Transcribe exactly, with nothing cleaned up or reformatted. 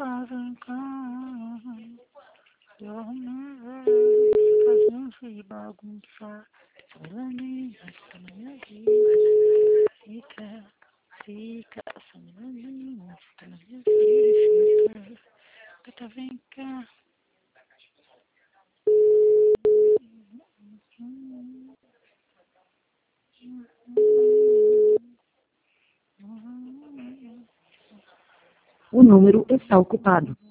Gata, vem cá. Eu arrumei velho pra gente bagunçar. Melaninha, essa minha vida. Fica, fica. Essa melaninha, fica na minha vida. Fica. Gata, vem cá. O número está ocupado.